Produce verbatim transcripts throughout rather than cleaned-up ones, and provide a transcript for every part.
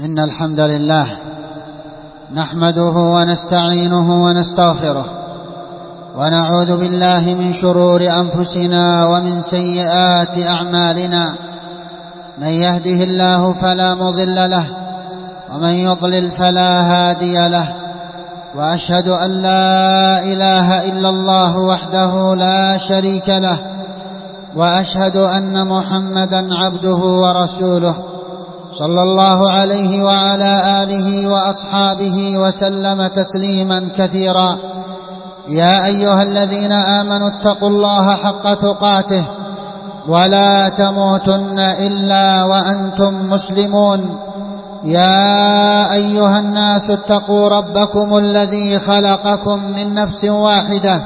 إن الحمد لله نحمده ونستعينه ونستغفره ونعوذ بالله من شرور أنفسنا ومن سيئات أعمالنا. من يهده الله فلا مضل له ومن يضلل فلا هادي له، وأشهد أن لا إله إلا الله وحده لا شريك له، وأشهد أن محمدا عبده ورسوله صلى الله عليه وعلى آله وأصحابه وسلم تسليما كثيرا. يا أيها الذين آمنوا اتقوا الله حق تقاته ولا تموتن إلا وأنتم مسلمون. يا أيها الناس اتقوا ربكم الذي خلقكم من نفس واحدة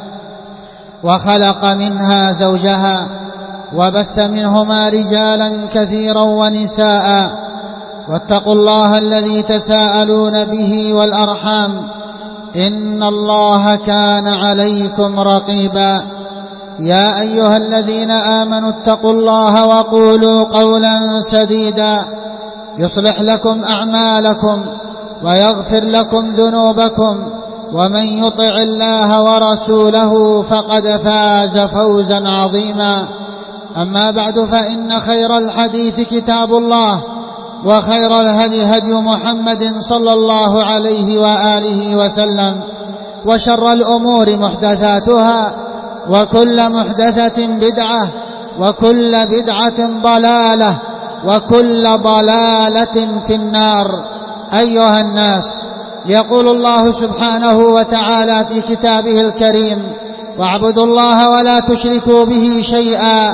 وخلق منها زوجها وبث منهما رجالا كثيرا ونساء، واتقوا الله الذي تساءلون به والأرحام إن الله كان عليكم رقيبا. يا أيها الذين آمنوا اتقوا الله وقولوا قولا سديدا يصلح لكم أعمالكم ويغفر لكم ذنوبكم، ومن يطع الله ورسوله فقد فاز فوزا عظيما. أما بعد، فإن خير الحديث كتاب الله، وخير الهدي هدي محمد صلى الله عليه وآله وسلم، وشر الأمور محدثاتها، وكل محدثة بدعة، وكل بدعة ضلالة، وكل ضلالة في النار. أيها الناس، يقول الله سبحانه وتعالى في كتابه الكريم: واعبدوا الله ولا تشركوا به شيئا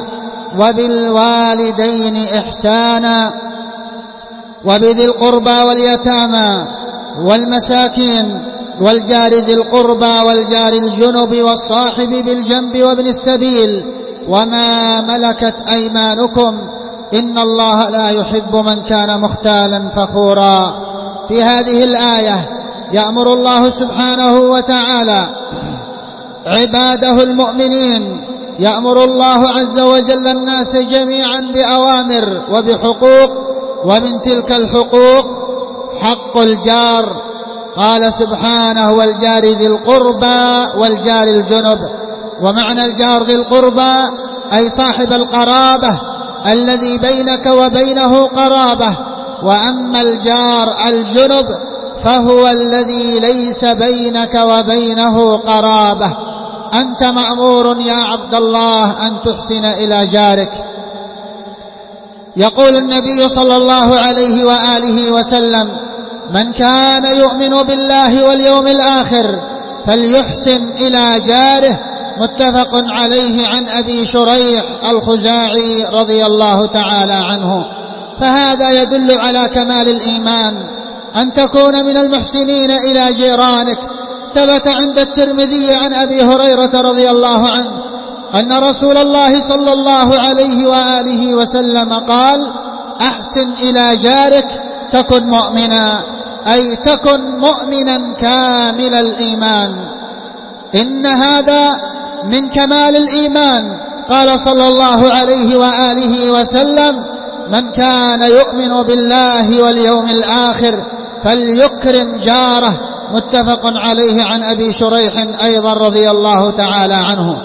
وبالوالدين إحسانا وبذي القربى واليتامى والمساكين والجار ذي القربى والجار الجنب والصاحب بالجنب وابن السبيل وما ملكت أيمانكم إن الله لا يحب من كان مختالا فخورا. في هذه الآية يأمر الله سبحانه وتعالى عباده المؤمنين، يأمر الله عز وجل الناس جميعا بأوامر وبحقوق، ومن تلك الحقوق حق الجار. قال سبحانه: والجار ذي القربى والجار الجنب. ومعنى الجار ذي القربى أي صاحب القرابة الذي بينك وبينه قرابة، وأما الجار الجنب فهو الذي ليس بينك وبينه قرابة. أنت مأمور يا عبد الله أن تحسن إلى جارك. يقول النبي صلى الله عليه وآله وسلم: من كان يؤمن بالله واليوم الآخر فليحسن إلى جاره. متفق عليه عن أبي شريح الخزاعي رضي الله تعالى عنه. فهذا يدل على كمال الإيمان، أن تكون من المحسنين إلى جيرانك. ثبت عند الترمذي عن أبي هريرة رضي الله عنه أن رسول الله صلى الله عليه وآله وسلم قال: أحسن إلى جارك تكن مؤمنا، أي تكن مؤمنا كامل الإيمان. إن هذا من كمال الإيمان. قال صلى الله عليه وآله وسلم: من كان يؤمن بالله واليوم الآخر فليكرم جاره. متفق عليه عن أبي شريح أيضا رضي الله تعالى عنه.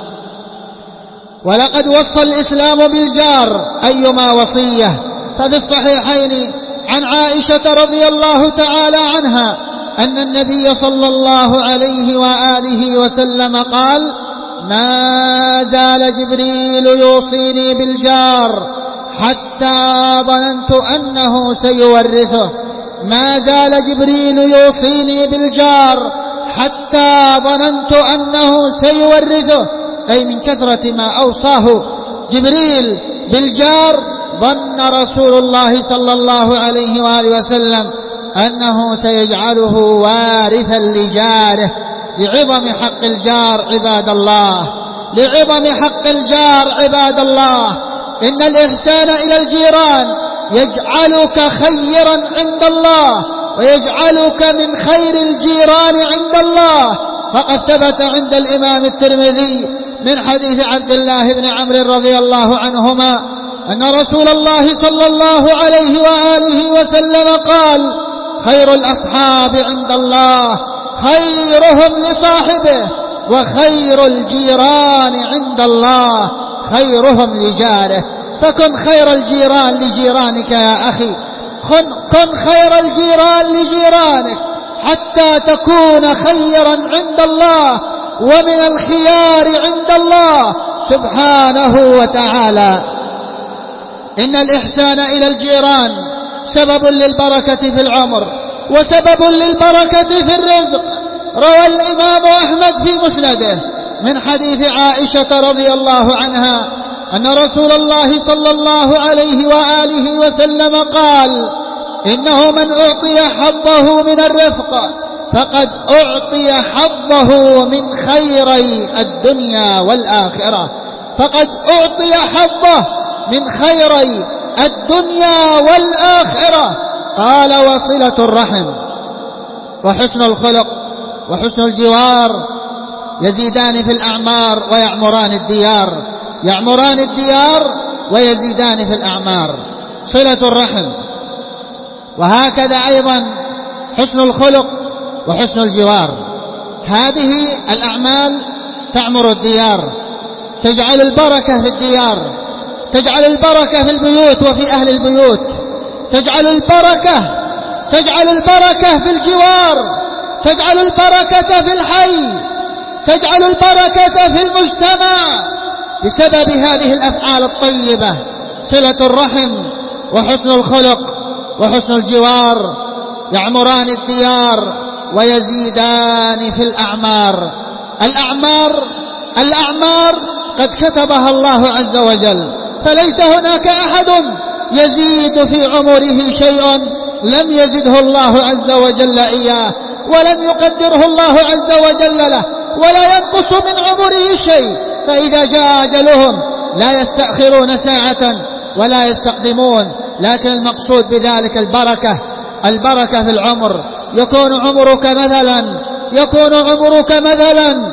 ولقد وصى الإسلام بالجار أيما وصية. ففي الصحيحين عن عائشة رضي الله تعالى عنها أن النبي صلى الله عليه وآله وسلم قال: ما زال جبريل يوصيني بالجار حتى ظننت أنه سيورثه. ما زال جبريل يوصيني بالجار حتى ظننت أنه سيورثه، أي من كثرة ما أوصاه جبريل بالجار ظن رسول الله صلى الله عليه وآله وسلم أنه سيجعله وارثا لجاره. لعظم حق الجار عباد الله، لعظم حق الجار عباد الله. إن الإحسان إلى الجيران يجعلك خيرا عند الله، ويجعلك من خير الجيران عند الله. فقد ثبت عند الإمام الترمذي من حديث عبد الله بن عمرو رضي الله عنهما أن رسول الله صلى الله عليه وآله وسلم قال: خير الأصحاب عند الله خيرهم لصاحبه، وخير الجيران عند الله خيرهم لجاره. فكن خير الجيران لجيرانك يا أخي، كن خير الجيران لجيرانك حتى تكون خيرا عند الله ومن الخيار عند الله سبحانه وتعالى. إن الإحسان إلى الجيران سبب للبركة في العمر وسبب للبركة في الرزق. روى الإمام أحمد في مسنده من حديث عائشة رضي الله عنها أن رسول الله صلى الله عليه وآله وسلم قال: إنه من أعطي حظه من الرفق فقد أعطي حظه من خيري الدنيا والآخرة، فقد أعطي حظه من خيري الدنيا والآخرة. قال: وصلة الرحم وحسن الخلق وحسن الجوار يزيدان في الأعمار ويعمران الديار، يعمران الديار ويزيدان في الأعمار. صلة الرحم، وهكذا أيضا حسن الخلق وحسن الجوار. هذه الأعمال تعمر الديار، تجعل البركة في الديار، تجعل البركة في البيوت وفي أهل البيوت، تجعل البركة تجعل البركة في الجوار، تجعل البركة في الحي، تجعل البركة في المجتمع بسبب هذه الأفعال الطيبة: صلة الرحم وحسن الخلق وحسن الجوار. يعمران الديار ويزيدان في الأعمار. الأعمار الأعمار قد كتبها الله عز وجل، فليس هناك أحد يزيد في عمره شيء لم يزده الله عز وجل إياه، ولم يقدره الله عز وجل له، ولا ينقص من عمره شيء. فإذا جاء أجلهم لا يستأخرون ساعة ولا يستقدمون. لكن المقصود بذلك البركة، البركة في العمر. يكون عمرك مثلا يكون عمرك مثلا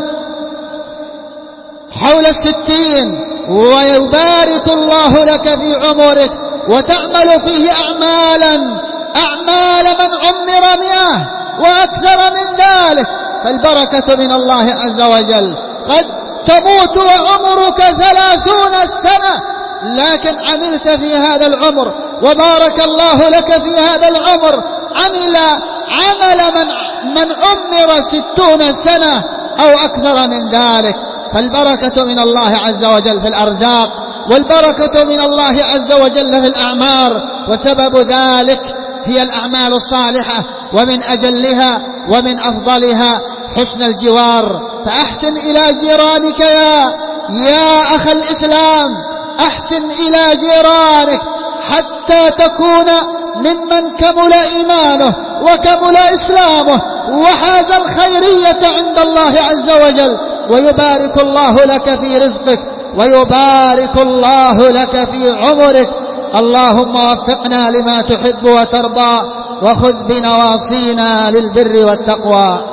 حول الستين ويبارك الله لك في عمرك وتعمل فيه أعمالا أعمال من عمر مئة وأكثر من ذلك، فالبركة من الله عز وجل. قد تموت وعمرك ثلاثون سنة لكن عملت في هذا العمر وبارك الله لك في هذا العمر عمل عمل من, من عمر ستون سنة أو أكثر من ذلك. فالبركة من الله عز وجل في الأرزاق، والبركة من الله عز وجل في الأعمار، وسبب ذلك هي الأعمال الصالحة، ومن أجلها ومن أفضلها حسن الجوار. فأحسن إلى جيرانك يا يا أخ الإسلام، أحسن إلى جيرانك حتى تكون ممن كمل إيمانه وكمل إسلامه وحاز الخيرية عند الله عز وجل، ويبارك الله لك في رزقك ويبارك الله لك في عمرك. اللهم وفقنا لما تحب وترضى، وخذ بنواصينا للبر والتقوى.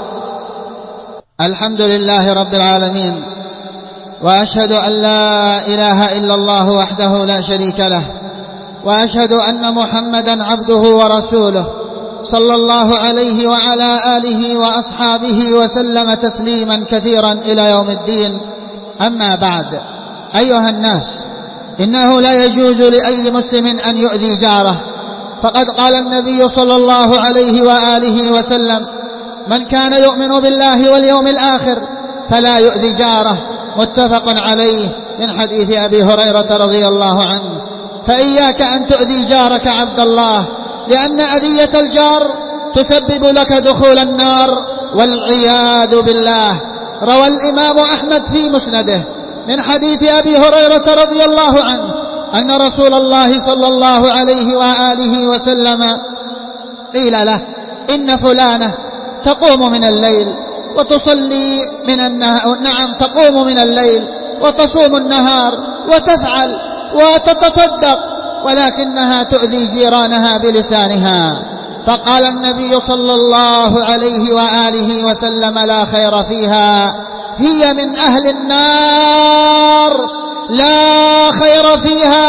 الحمد لله رب العالمين، وأشهد أن لا إله إلا الله وحده لا شريك له، وأشهد أن محمدا عبده ورسوله صلى الله عليه وعلى آله وأصحابه وسلم تسليما كثيرا إلى يوم الدين. أما بعد، أيها الناس، إنه لا يجوز لأي مسلم أن يؤذي جاره، فقد قال النبي صلى الله عليه وآله وسلم: من كان يؤمن بالله واليوم الآخر فلا يؤذي جاره. متفق عليه من حديث أبي هريرة رضي الله عنه. فإياك أن تؤذي جارك عبد الله، لأن أذية الجار تسبب لك دخول النار والعياذ بالله. روى الإمام أحمد في مسنده من حديث أبي هريرة رضي الله عنه أن رسول الله صلى الله عليه وآله وسلم قيل له: إن فلانة تقوم من الليل وتصلي من النهار، نعم تقوم من الليل وتصوم النهار وتفعل وتتصدق، ولكنها تؤذي جيرانها بلسانها. فقال النبي صلى الله عليه وآله وسلم: لا خير فيها، هي من أهل النار، لا خير فيها،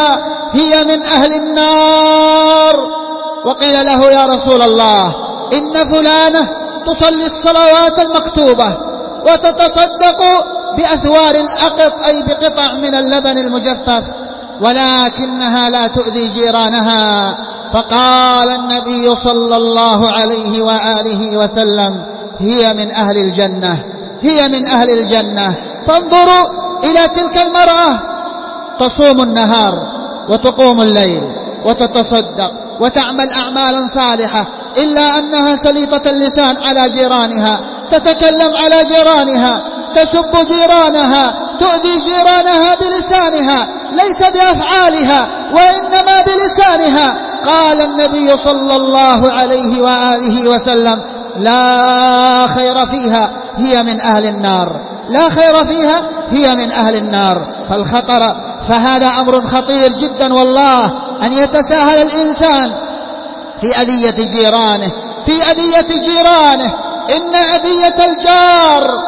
هي من أهل النار. وقيل له يا رسول الله إن فلانة تصلي الصلوات المكتوبة وتتصدق بأثوار الأقط أي بقطع من اللبن المجفف ولكنها لا تؤذي جيرانها. فقال النبي صلى الله عليه وآله وسلم هي من أهل الجنة، هي من أهل الجنة. فانظروا إلى تلك المرأة تصوم النهار وتقوم الليل وتتصدق وتعمل أعمالا صالحة، إلا أنها سليطة اللسان على جيرانها، تتكلم على جيرانها، تسب جيرانها، تؤذي جيرانها بلسانها ليس بأفعالها وإنما بلسانها. قال النبي صلى الله عليه وآله وسلم لا خير فيها، هي من أهل النار، لا خير فيها، هي من أهل النار. فالخطر فهذا أمر خطير جدا والله، أن يتساهل الإنسان في أذية جيرانه، في أذية جيرانه. إن أذية الجار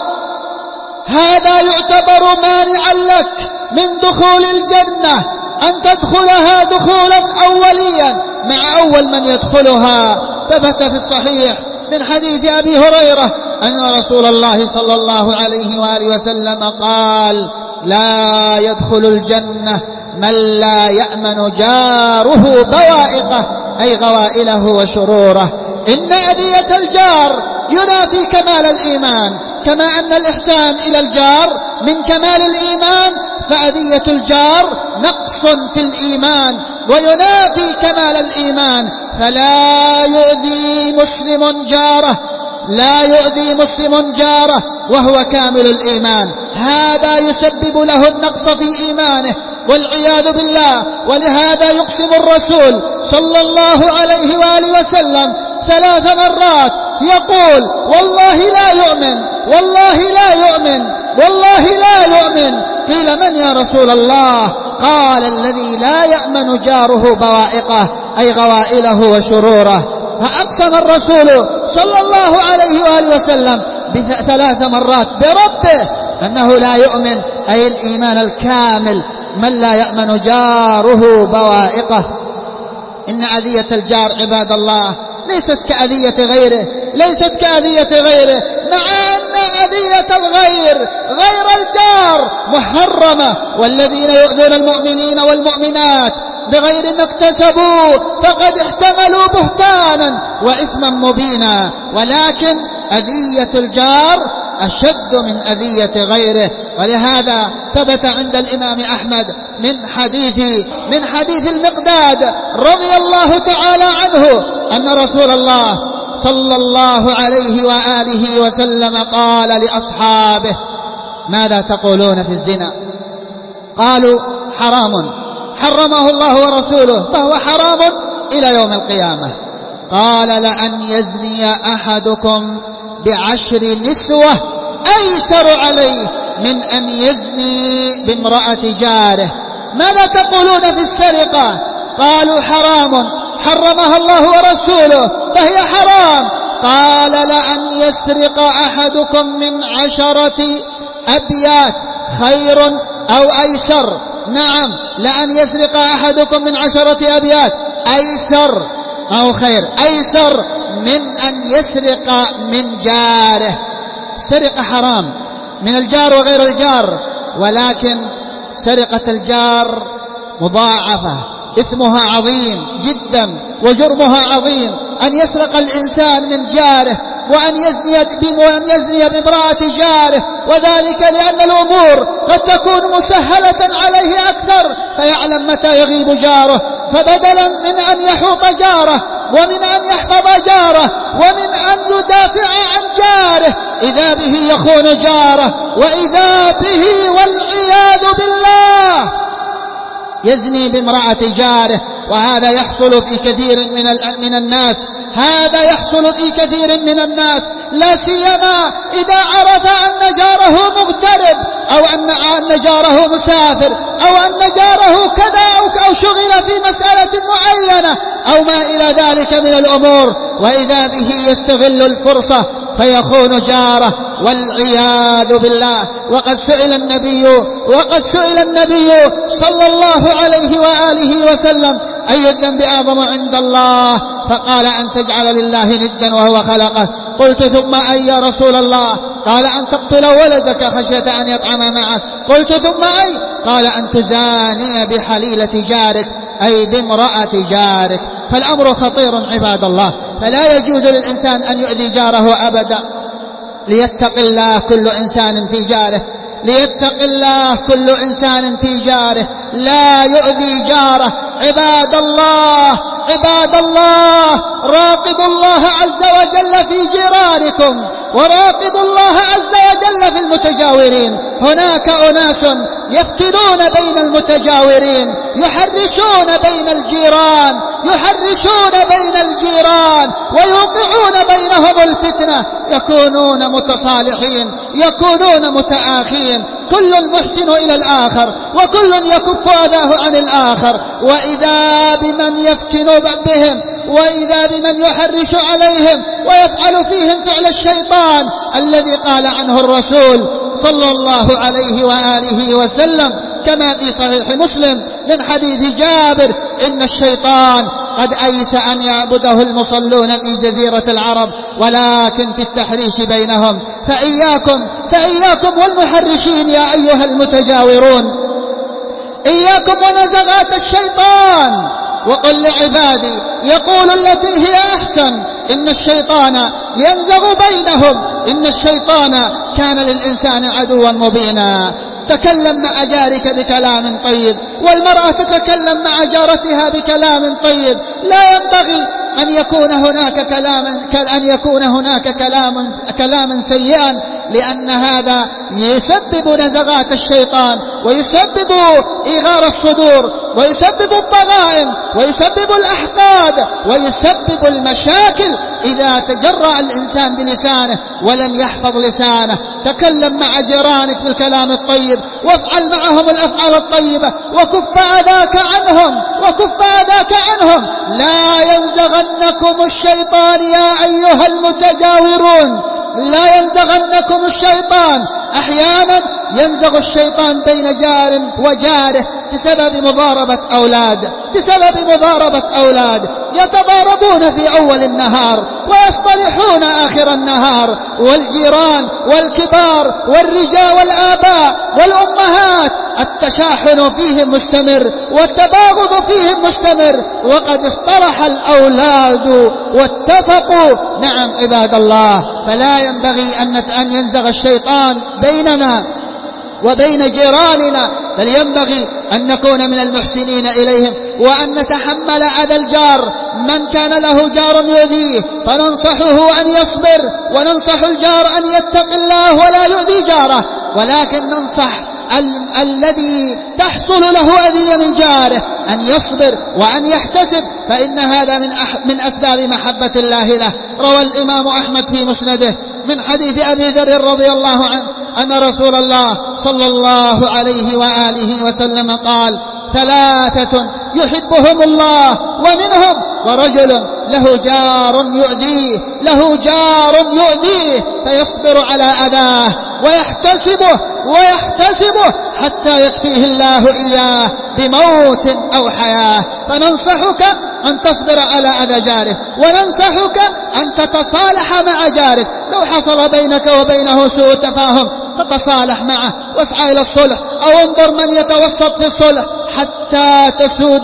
هذا يعتبر مانعا لك من دخول الجنة، أن تدخلها دخولا أوليا مع أول من يدخلها. ثبت في الصحيح من حديث أبي هريرة أن رسول الله صلى الله عليه وآله وسلم قال لا يدخل الجنة من لا يأمن جاره بوائقه أي غوائله وشروره. إن أذية الجار ينافي كمال الإيمان، كما أن الإحسان إلى الجار من كمال الإيمان، فأذية الجار نقص في الإيمان وينافي كمال الإيمان. فلا يؤذي مسلم جاره، لا يؤذي مسلم جاره وهو كامل الإيمان، هذا يسبب له النقص في إيمانه والعياذ بالله. ولهذا يقسم الرسول صلى الله عليه وآله وسلم ثلاث مرات يقول والله لا يؤمن، والله لا يؤمن، والله لا يؤمن. قيل من يا رسول الله؟ قال الذي لا يأمن جاره بوائقه أي غوائله وشروره. فأقسم الرسول صلى الله عليه وآله وسلم ثلاث مرات بربه أنه لا يؤمن أي الإيمان الكامل من لا يأمن جاره بوائقه. إن أذية الجار عباد الله ليست كأذية غيره، ليست كأذية غيره، مع أن أذية الغير غير الجار محرمة. والذين يؤذون المؤمنين والمؤمنات بغير ما اكتسبوا فقد احتملوا بهتانا وإثما مبينا. ولكن أذية الجار أشد من أذية غيره. ولهذا ثبت عند الإمام أحمد من حديث من حديث المقداد رضي الله تعالى عنه أن رسول الله صلى الله عليه وآله وسلم قال لأصحابه ماذا تقولون في الزنا؟ قالوا حرام حرمه الله ورسوله فهو حرام إلى يوم القيامة. قال لأن يزني أحدكم بعشر نسوة أيسر عليه من أن يزني بامرأة جاره. ماذا تقولون في السرقة؟ قالوا حرام حرمها الله ورسوله فهي حرام. قال لأن يسرق أحدكم من عشرة أبيات خير أو أيسر. نعم لأن يسرق أحدكم من عشرة أبيات أيسر أو خير أيسر من أن يسرق من جاره. سرقة حرام من الجار وغير الجار، ولكن سرقة الجار مضاعفة، إثمها عظيم جدا وجرمها عظيم. أن يسرق الإنسان من جاره وأن يزني وأن يزني بامرأة جاره، وذلك لأن الأمور قد تكون مسهلة عليه أكثر فيعلم متى يغيب جاره، فبدلا من أن يحوط جاره ومن أن يحفظ جاره ومن أن يدافع عن جاره إذا به يخون جاره، وإذا به والعياذ بالله يزني بامرأة جاره. وهذا يحصل في كثير من من الناس، هذا يحصل في كثير من الناس، لا سيما إذا عرف أن جاره مغترب أو أن جاره مسافر أو أن جاره كذا أو شغل في مسألة معينة أو ما إلى ذلك من الأمور، وإذا به يستغل الفرصة فيخون جاره والعياذ بالله. وقد سئل النبي وقد سئل النبي صلى الله عليه وآله وسلم: أي الذنب أعظم عند الله؟ فقال: أن تجعل لله ندا وهو خلقه. قلت: ثم أي يا رسول الله؟ قال: أن تقتل ولدك خشية أن يطعم معك. قلت: ثم أي؟ قال: أن تزاني بحليلة جارك، أي بامرأة جارك. فالأمر خطير عباد الله، فلا يجوز للإنسان أن يؤذي جاره أبدا. ليتق الله كل إنسان في جاره، ليتق الله كل إنسان في جاره، لا يؤذي جاره. عباد الله عباد الله راقبوا الله عز وجل في جيرانكم، وراقبوا الله عز وجل في المتجاورين. هناك أناس يفتنون بين المتجاورين، يحرشون بين الجيران يحرشون بين الجيران ويوقعون بينهم الفتنة، يكونون متصالحين، يكونون متآخين، كل المحسن إلى الآخر وكل يكف أذاه عن الآخر. وإذا بمن يفتن بهم، وإذا بمن يحرش عليهم ويفعل فيهم فعل الشيطان الذي قال عنه الرسول صلى الله عليه وآله وسلم كما في صحيح مسلم من حديث جابر: إن الشيطان قد أيس أن يعبده المصلون في جزيرة العرب، ولكن في التحريش بينهم. فإياكم فإياكم والمحرشين يا أيها المتجاورون، إياكم ونزغات الشيطان. وقل لعبادي يقول التي هي أحسن، إن الشيطان ينزغ بينهم، إن الشيطان كان للإنسان عدوا مبينا. تكلم مع جارك بكلام طيب، والمرأة تتكلم مع جارتها بكلام طيب. لا ينبغي أن يكون هناك كلام أن يكون هناك كلام كلام سيئا، لأن هذا يسبب نزغات الشيطان، ويسبب إغار الصدور، ويسبب الضغائن، ويسبب الأحقاد، ويسبب المشاكل إذا تجرأ الإنسان بلسانه ولم يحفظ لسانه. تكلم مع جيرانك بالكلام الطيب، وافعل معهم الأفعال الطيبة، وكف أذاك عنهم وكف أذاك عنهم. لا ينزغنكم الشيطان يا أيها المتجاورون، لا ينزغنكم الشيطان. أحيانا ينزغ الشيطان بين جار وجاره بسبب مضاربة أولاد بسبب مضاربة أولاد يتضاربون في أول النهار ويصطلحون آخر النهار، والجيران والكبار والرجال والآباء والأمهات التشاحن فيهم مستمر والتباغض فيهم مستمر، وقد اصطلح الأولاد واتفقوا. نعم عباد الله، فلا ينبغي أن ينزغ الشيطان بيننا وبين جيراننا، بل ينبغي أن نكون من المحسنين إليهم، وأن نتحمل أذى الجار. من كان له جار يؤذيه فننصحه أن يصبر، وننصح الجار أن يتق الله ولا يؤذي جاره، ولكن ننصح ال الذي تحصل له أذية من جاره أن يصبر وأن يحتسب، فإن هذا من, من أسباب محبة الله له. روى الإمام أحمد في مسنده من حديث أبي ذر رضي الله عنه أن رسول الله صلى الله عليه وآله وسلم قال: ثلاثة يحبهم الله، ومنهم ورجل له جار يؤذيه له جار يؤذيه فيصبر على أذاه ويحتسبه ويحتسبه حتى يكفيه الله إياه بموت أو حياة. فننصحك أن تصبر على أذى جارك، وننصحك أن تتصالح مع جارك. لو حصل بينك وبينه سوء تفاهم فتصالح معه واسعى إلى الصلح، أو انظر من يتوسط في الصلح حتى تسود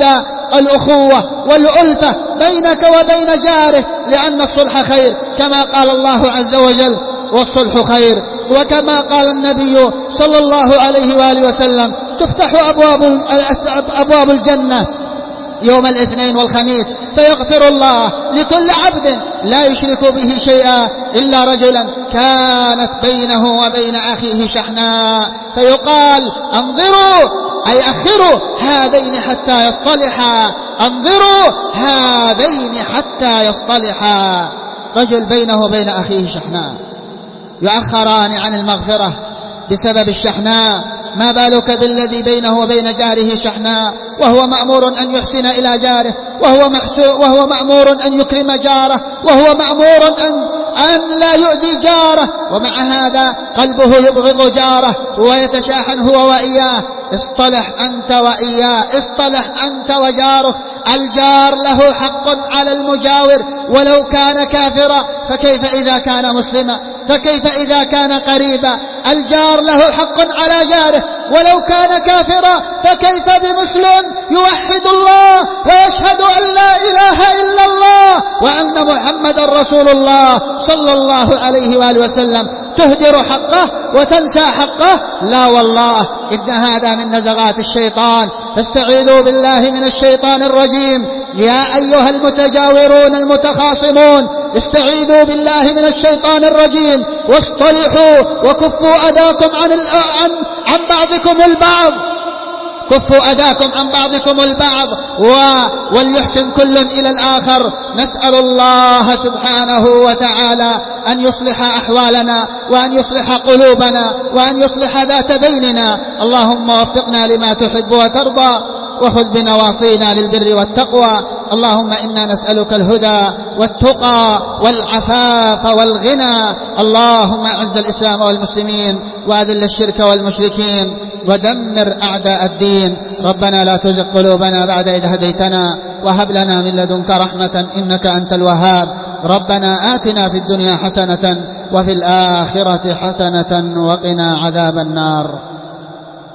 الأخوة والألفة بينك وبين جارك، لأن الصلح خير كما قال الله عز وجل: والصلح خير. وكما قال النبي صلى الله عليه وآله وسلم: تفتح أبواب, أبواب الجنة يوم الاثنين والخميس فيغفر الله لكل عبد لا يشرك به شيئا إلا رجلا كانت بينه وبين أخيه شحناء، فيقال: انظروا أي أخروا هذين حتى يصطلحا، انظروا هذين حتى يصطلحا. رجل بينه وبين أخيه شحناء يؤخران عن المغفرة بسبب الشحناء، ما بالك بالذي بينه وبين جاره شحناء، وهو مأمور أن يحسن إلى جاره، وهو, وهو مأمور أن يكرم جاره، وهو مأمور أن, أن لا يؤذي جاره، ومع هذا قلبه يبغض جاره ويتشاحن هو وإياه. اصطلح أنت وإياه، اصطلح أنت وجارك. الجار له حق على المجاور ولو كان كافرا، فكيف إذا كان مسلما؟ فكيف إذا كان قريبا؟ الجار له حق على جاره ولو كان كافرا، فكيف بمسلم يوحد الله ويشهد أن لا إله إلا الله وأن محمد رسول الله صلى الله عليه وآله وسلم تهدر حقه وتنسى حقه؟ لا والله، إن هذا من نزغات الشيطان، فاستعيذوا بالله من الشيطان الرجيم. يا أيها المتجاورون المتخاصمون، استعيذوا بالله من الشيطان الرجيم، واصطلحوا وكفوا أذاكم عن, عن, عن بعضكم البعض، كفوا أذاكم عن بعضكم البعض، وليحسن كل إلى الآخر. نسأل الله سبحانه وتعالى أن يصلح أحوالنا وأن يصلح قلوبنا وأن يصلح ذات بيننا. اللهم وفقنا لما تحب وترضى، وخذ بنواصينا للبر والتقوى. اللهم إنا نسألك الهدى والتقى والعفاف والغنى. اللهم أعز الإسلام والمسلمين وأذل الشرك والمشركين ودمر أعداء الدين. ربنا لا تزغ قلوبنا بعد إذ هديتنا وهب لنا من لدنك رحمة إنك أنت الوهاب. ربنا آتنا في الدنيا حسنة وفي الآخرة حسنة وقنا عذاب النار.